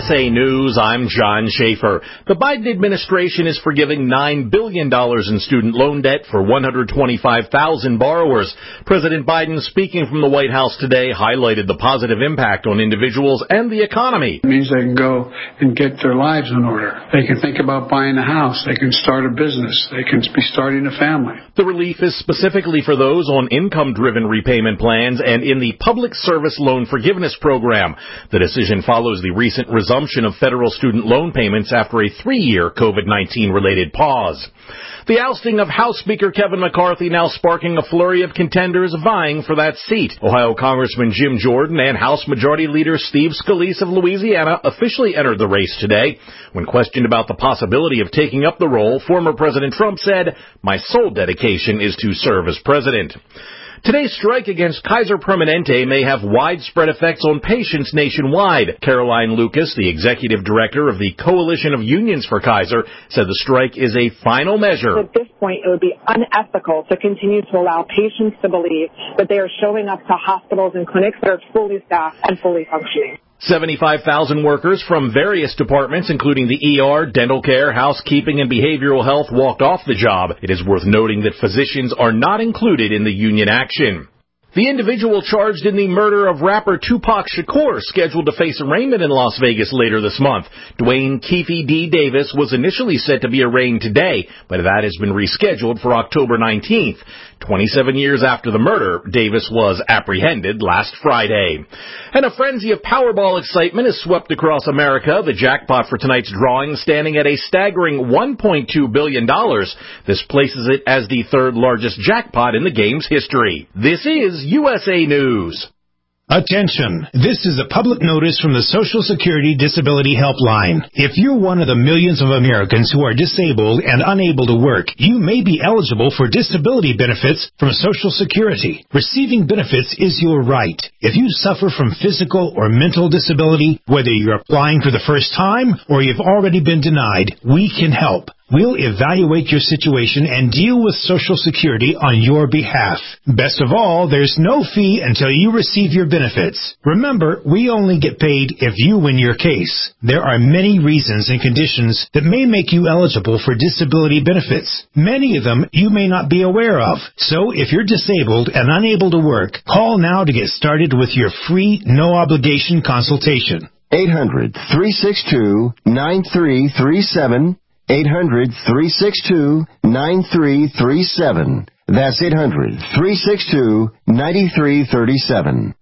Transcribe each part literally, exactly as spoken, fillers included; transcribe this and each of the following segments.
S A News, I'm John Schaefer. The Biden administration is forgiving nine billion dollars in student loan debt for one hundred twenty-five thousand borrowers. President Biden, speaking from the White House today, highlighted the positive impact on individuals and the economy. It means they can go and get their lives in order. They can think about buying a house. They can start a business. They can be starting a family. The relief is specifically for those on income-driven repayment plans and in the Public Service Loan Forgiveness Program. The decision follows the recent resumption of federal student loan payments after a three-year COVID nineteen related pause. The ousting of House Speaker Kevin McCarthy now sparking a flurry of contenders vying for that seat. Ohio Congressman Jim Jordan and House Majority Leader Steve Scalise of Louisiana officially entered the race today. When questioned about the possibility of taking up the role, former President Trump said, "My sole dedication is to serve as president." Today's strike against Kaiser Permanente may have widespread effects on patients nationwide. Caroline Lucas, the executive director of the Coalition of Unions for Kaiser, said the strike is a final measure. At this point, it would be unethical to continue to allow patients to believe that they are showing up to hospitals and clinics that are fully staffed and fully functioning. seventy-five thousand workers from various departments, including the E R, dental care, housekeeping, and behavioral health, walked off the job. It is worth noting that physicians are not included in the union action. The individual charged in the murder of rapper Tupac Shakur scheduled to face arraignment in Las Vegas later this month. Dwayne Keefe D. Davis was initially set to be arraigned today, but that has been rescheduled for October nineteenth. twenty-seven years after the murder, Davis was apprehended last Friday. And a frenzy of Powerball excitement has swept across America. The jackpot for tonight's drawing standing at a staggering one point two billion dollars. This places it as the third largest jackpot in the game's history. This is U S A News. Attention! This is a public notice from the Social Security Disability Helpline. If you're one of the millions of Americans who are disabled and unable to work, you may be eligible for disability benefits from Social Security. Receiving benefits is your right. If you suffer from physical or mental disability, whether you're applying for the first time or you've already been denied, we can help. We'll evaluate your situation and deal with Social Security on your behalf. Best of all, there's no fee until you receive your benefits. Remember, we only get paid if you win your case. There are many reasons and conditions that may make you eligible for disability benefits. Many of them you may not be aware of. So if you're disabled and unable to work, call now to get started with your free, no-obligation consultation. eight hundred, three six two, nine three three seven. eight hundred, three six two, nine three three seven. That's eight hundred, three six two, nine three three seven.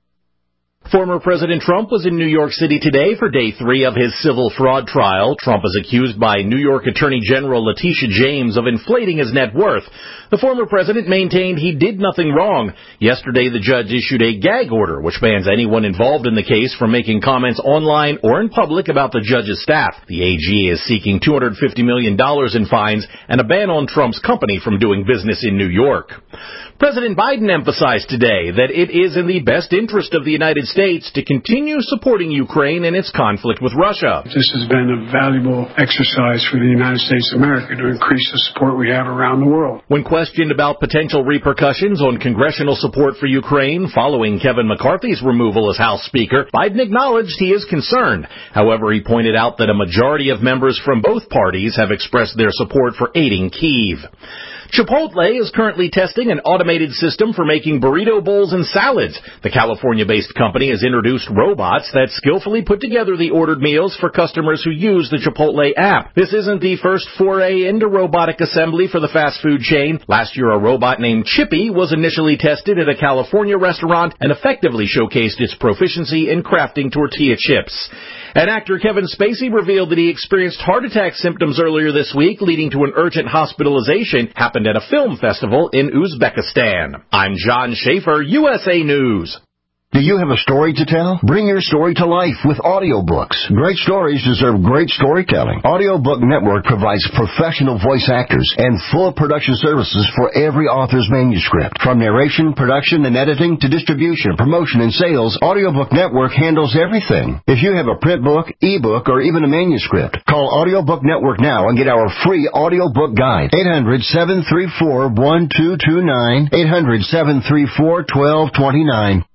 Former President Trump was in New York City today for day three of his civil fraud trial. Trump is accused by New York Attorney General Letitia James of inflating his net worth. The former president maintained he did nothing wrong. Yesterday, the judge issued a gag order, which bans anyone involved in the case from making comments online or in public about the judge's staff. The A G is seeking two hundred fifty million dollars in fines and a ban on Trump's company from doing business in New York. President Biden emphasized today that it is in the best interest of the United States to continue supporting Ukraine in its conflict with Russia. This has been a valuable exercise for the United States of America to increase the support we have around the world. When questioned about potential repercussions on congressional support for Ukraine following Kevin McCarthy's removal as House Speaker, Biden acknowledged he is concerned. However, he pointed out that a majority of members from both parties have expressed their support for aiding Kyiv. Chipotle is currently testing an automated system for making burrito bowls and salads. The California-based company has introduced robots that skillfully put together the ordered meals for customers who use the Chipotle app. This isn't the first foray into robotic assembly for the fast food chain. Last year, a robot named Chippy was initially tested at a California restaurant and effectively showcased its proficiency in crafting tortilla chips. And actor Kevin Spacey revealed that he experienced heart attack symptoms earlier this week, leading to an urgent hospitalization. Happened at a film festival in Uzbekistan. I'm John Schaefer, U S A News. Do you have a story to tell? Bring your story to life with audiobooks. Great stories deserve great storytelling. Audiobook Network provides professional voice actors and full production services for every author's manuscript. From narration, production, and editing to distribution, promotion, and sales, Audiobook Network handles everything. If you have a print book, ebook, or even a manuscript, call Audiobook Network now and get our free audiobook guide. eight hundred, seven three four, one two two nine, eight hundred, seven three four, one two two nine.